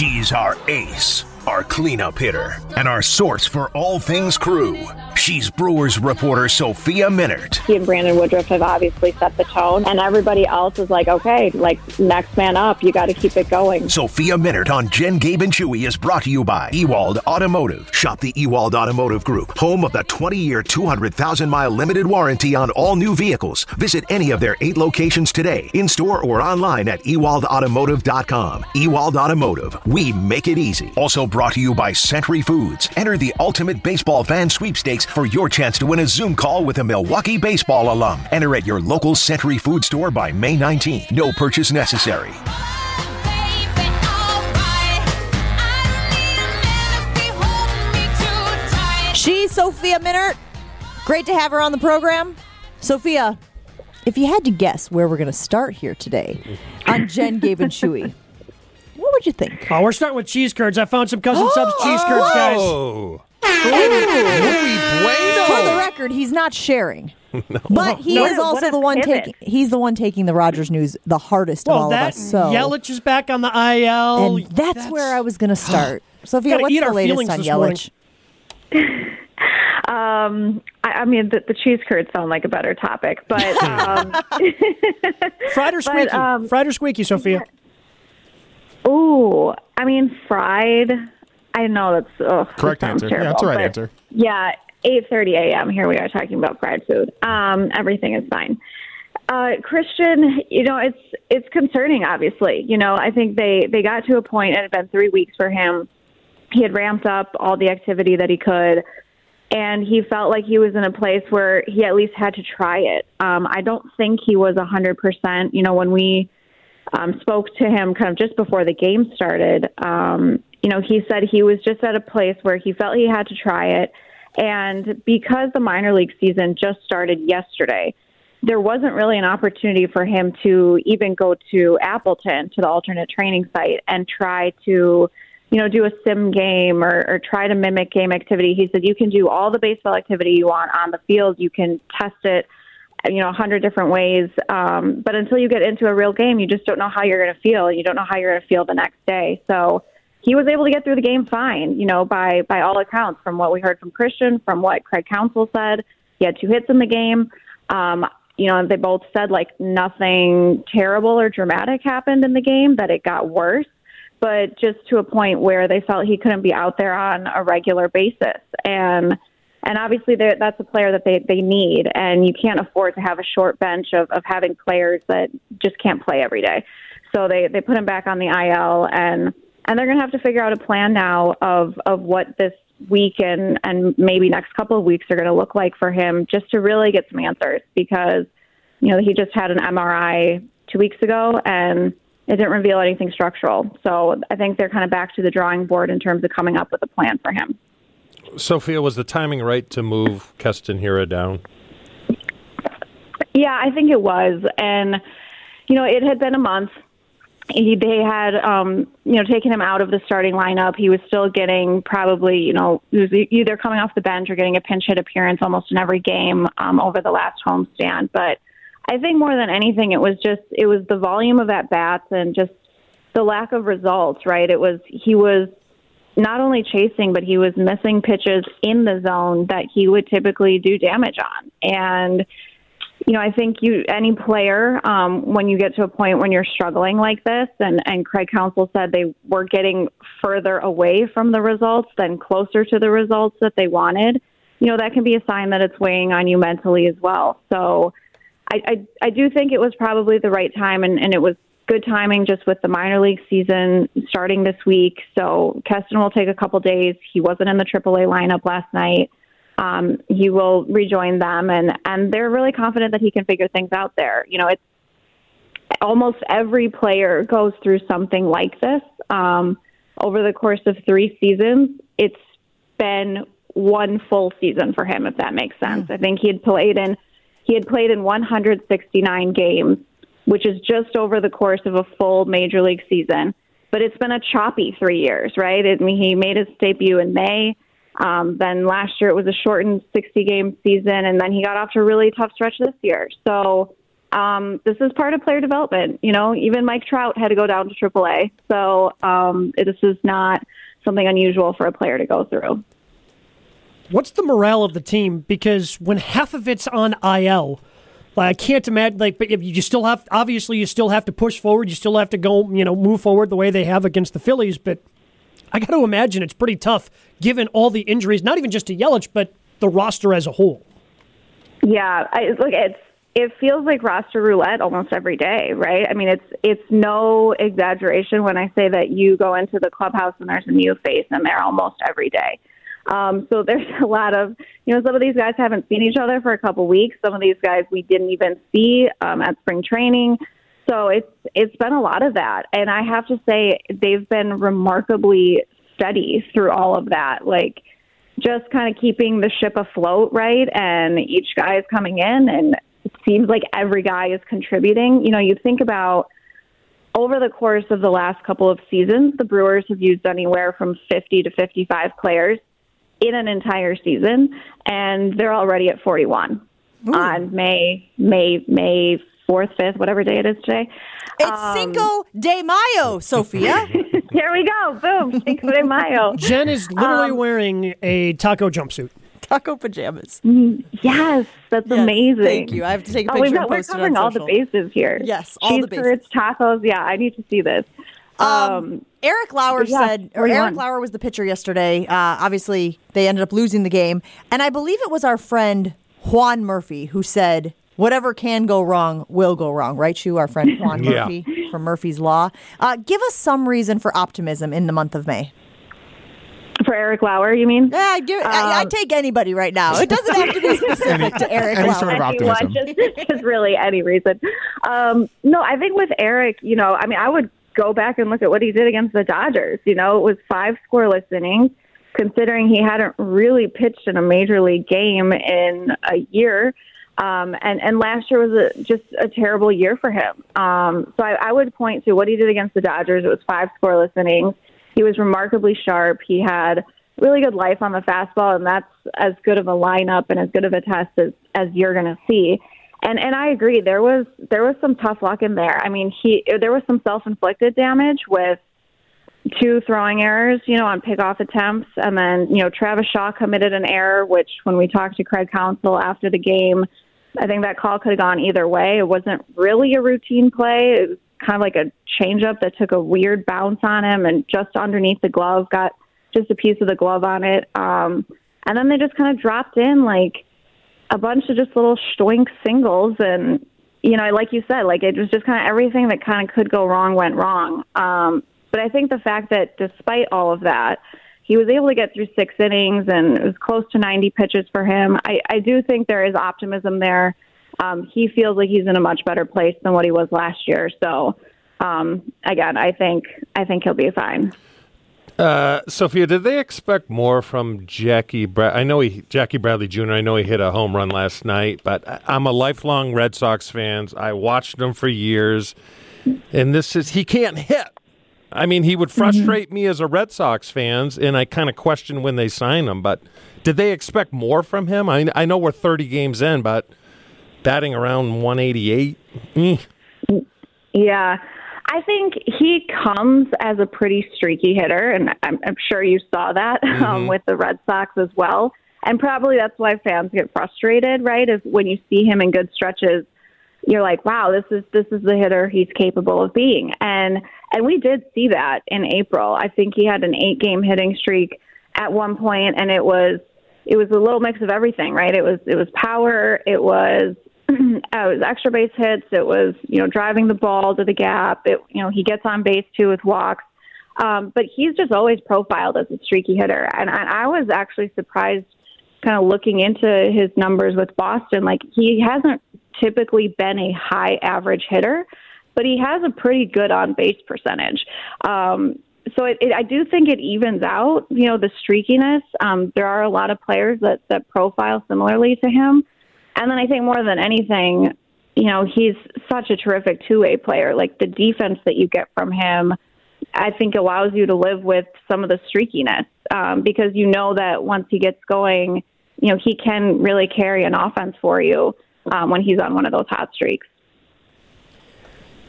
She's our ace, our cleanup hitter, and our source for all things Crew. She's Brewers reporter Sophia Minnaert. He and Brandon Woodruff have obviously set the tone, and everybody else is like, okay, next man up, you got to keep it going. Sophia Minnaert on Jen, Gabe, and Chewy is brought to you by Ewald Automotive. Shop the Ewald Automotive Group, home of the 20-year, 200,000-mile limited warranty on all new vehicles. Visit any of their 8 locations today, in-store or online at ewaldautomotive.com. Ewald Automotive, we make it easy. Also brought to you by Century Foods. Enter the Ultimate Baseball Fan Sweepstakes for your chance to win a Zoom call with a Milwaukee baseball alum. Enter at your local Century Food store by May 19th. No purchase necessary. She's Sophia Minnaert. Great to have her on the program. Sophia, if you had to guess where we're going to start here today on Jen, Gabe, and Chewy, what would you think? Oh, we're starting with cheese curds. I found some Cousin Sub's cheese curds, guys. Oh. For the record, he's not sharing. No. But he is also the one taking. He's the one taking the Rogers news the hardest of all of us. So Yelich is back on the IL, and that's where I was going to start. Sophia, what's the latest on Yelich? I mean, the cheese curds sound like a better topic, but fried or squeaky? Fried or squeaky, Sophia? Ooh, I mean, fried. I know that's correct answer. Terrible, yeah, that's the right answer. Yeah, 8:30 a.m. Here we are talking about fried food. Everything is fine. Christian, it's concerning. Obviously, I think they got to a point. It had been 3 weeks for him. He had ramped up all the activity that he could, and he felt like he was in a place where he at least had to try it. I don't think he was 100%. When we spoke to him kind of just before the game started, he said he was just at a place where he felt he had to try it. And because the minor league season just started yesterday, there wasn't really an opportunity for him to even go to Appleton, to the alternate training site, and try to, do a sim game or try to mimic game activity. He said you can do all the baseball activity you want on the field. You can test it, 100 different ways. But until you get into a real game, you just don't know how you're going to feel. You don't know how you're going to feel the next day. So he was able to get through the game fine, by all accounts, from what we heard from Christian, from what Craig Counsell said. He had 2 hits in the game. They both said nothing terrible or dramatic happened in the game, that it got worse, but just to a point where they felt he couldn't be out there on a regular basis. And obviously that's a player that they need, and you can't afford to have a short bench of having players that just can't play every day. So they put him back on the IL, and they're going to have to figure out a plan now of what this week and maybe next couple of weeks are going to look like for him, just to really get some answers, because, he just had an MRI 2 weeks ago and it didn't reveal anything structural. So I think they're kind of back to the drawing board in terms of coming up with a plan for him. Sophia, was the timing right to move Keston Hiura down? Yeah, I think it was. And, it had been a month. They had, taken him out of the starting lineup. He was still getting probably, he was either coming off the bench or getting a pinch hit appearance almost in every game over the last homestand. But I think more than anything, it was the volume of at-bats and just the lack of results, right? He was not only chasing, but he was missing pitches in the zone that he would typically do damage on. And I think any player, when you get to a point when you're struggling like this, and Craig Counsell said they were getting further away from the results than closer to the results that they wanted, that can be a sign that it's weighing on you mentally as well. So I do think it was probably the right time, and it was good timing just with the minor league season starting this week. So Keston will take a couple days. He wasn't in the AAA lineup last night. He will rejoin them, and they're really confident that he can figure things out there. It's almost every player goes through something like this. Over the course of 3 seasons, it's been one full season for him, if that makes sense. I think he had played in 169 games, which is just over the course of a full major league season. But it's been a choppy 3 years, right? He made his debut in May. Then last year it was a shortened 60-game season, and then he got off to a really tough stretch this year. So this is part of player development. Even Mike Trout had to go down to AAA. So this is not something unusual for a player to go through. What's the morale of the team? Because when half of it's on IL, I can't imagine. But you still have to push forward. You still have to go, move forward the way they have against the Phillies. But I got to imagine it's pretty tough given all the injuries, not even just to Yelich, but the roster as a whole. Yeah, it feels like roster roulette almost every day, right? I mean, it's no exaggeration when I say that you go into the clubhouse and there's a new face in there almost every day. So there's a lot of, some of these guys haven't seen each other for a couple weeks. Some of these guys we didn't even see at spring training. So it's been a lot of that. And I have to say they've been remarkably steady through all of that. Just kind of keeping the ship afloat, right? And each guy is coming in, and it seems like every guy is contributing. You think about over the course of the last couple of seasons, the Brewers have used anywhere from 50 to 55 players in an entire season, and they're already at 41 on May 4th, 5th, whatever day it is today. It's Cinco de Mayo, Sophia. There we go. Boom. Cinco de Mayo. Jen is literally wearing a taco jumpsuit. Taco pajamas. Yes, that's amazing. Thank you. I have to take a picture and post it on social. We're covering all the bases here. Yes, all the bases. Cheese curds, tacos. Yeah, I need to see this. Eric Lauer Eric Lauer was the pitcher yesterday. Obviously, they ended up losing the game. And I believe it was our friend Juan Murphy who said, whatever can go wrong will go wrong. Right, Shu? Our friend Juan Murphy from Murphy's Law. Give us some reason for optimism in the month of May. For Eric Lauer, you mean? Yeah, I take anybody right now. It doesn't have to be specific to Eric Lauer. Sort of optimism. Just really any reason. No, I think with Eric, I would go back and look at what he did against the Dodgers. It was 5 scoreless innings, considering he hadn't really pitched in a major league game in a year. And last year was just a terrible year for him. So I would point to what he did against the Dodgers. It was 5 scoreless innings. He was remarkably sharp. He had really good life on the fastball, and that's as good of a lineup and as good of a test as you're going to see. And I agree. There was some tough luck in there. I mean, there was some self-inflicted damage with 2 throwing errors, on pickoff attempts, and then Travis Shaw committed an error, which when we talked to Craig Counsell after the game, I think that call could have gone either way. It wasn't really a routine play. It was kind of like a changeup that took a weird bounce on him and just underneath the glove, got just a piece of the glove on it. And then they just kind of dropped in a bunch of just little stoink singles. And, like you said, it was just kind of everything that kind of could go wrong went wrong. But I think the fact that despite all of that, he was able to get through 6 innings and it was close to 90 pitches for him. I do think there is optimism there. He feels like he's in a much better place than what he was last year. So, again, I think he'll be fine. Sophia, did they expect more from Jackie Bradley Jr.? I know he hit a home run last night, but I'm a lifelong Red Sox fan. I watched him for years, and he can't hit. I mean, he would frustrate me as a Red Sox fan, and I kind of question when they sign him. But did they expect more from him? I know we're 30 games in, but batting around 188. Yeah, I think he comes as a pretty streaky hitter, and I'm sure you saw that with the Red Sox as well. And probably that's why fans get frustrated, right? Is when you see him in good stretches, you're like, wow, this is the hitter he's capable of being. And we did see that in April. I think he had an 8-game hitting streak at one point, and it was a little mix of everything, right? It was power, it was extra base hits, it was driving the ball to the gap. He gets on base too with walks, but he's just always profiled as a streaky hitter. And I was actually surprised, kind of looking into his numbers with Boston. He hasn't typically been a high average hitter, but he has a pretty good on base percentage. So I do think it evens out, the streakiness. There are a lot of players that profile similarly to him. And then I think more than anything, he's such a terrific two-way player. The defense that you get from him, I think allows you to live with some of the streakiness because that once he gets going, he can really carry an offense for you when he's on one of those hot streaks.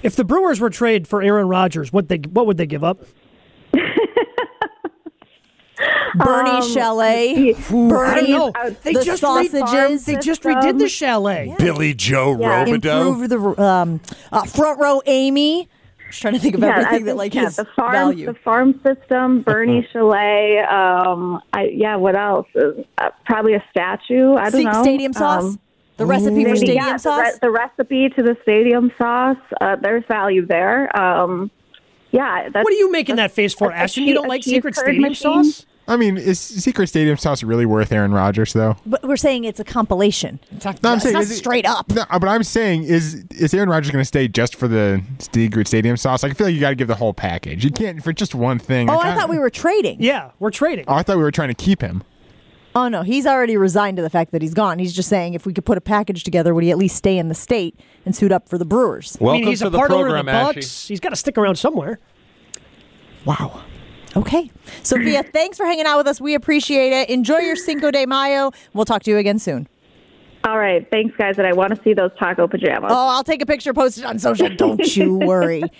If the Brewers were traded for Aaron Rodgers, what would they give up? Bernie Chalet. Bernie, They the just sausages. They just redid the chalet. Billy Joe Robideau. Improve the front row Amy. Just trying to think of everything that like his value. The farm system, Bernie Chalet. What else? Probably a statue. I don't know. Stadium sauce. The recipe for stadium sauce. The recipe to the stadium sauce. There's value there. What are you making that face for, Ashton? You don't like secret stadium sauce? I mean, is Secret Stadium sauce really worth Aaron Rodgers, though? But we're saying it's a compilation. It's not straight up. No, but I'm saying, is Aaron Rodgers going to stay just for the Secret Stadium sauce? Like, I feel like you got to give the whole package. You can't for just one thing. I thought we were trading. Yeah, we're trading. Oh, I thought we were trying to keep him. Oh, no, he's already resigned to the fact that he's gone. He's just saying if we could put a package together, would he at least stay in the state and suit up for the Brewers? Welcome he's to a the part owner program, of the Bucks. Ashley. Oh, He's got to stick around somewhere. Wow. Okay. Sophia, thanks for hanging out with us. We appreciate it. Enjoy your Cinco de Mayo. We'll talk to you again soon. All right. Thanks, guys. And I want to see those taco pajamas. Oh, I'll take a picture, post it on social. Don't you worry.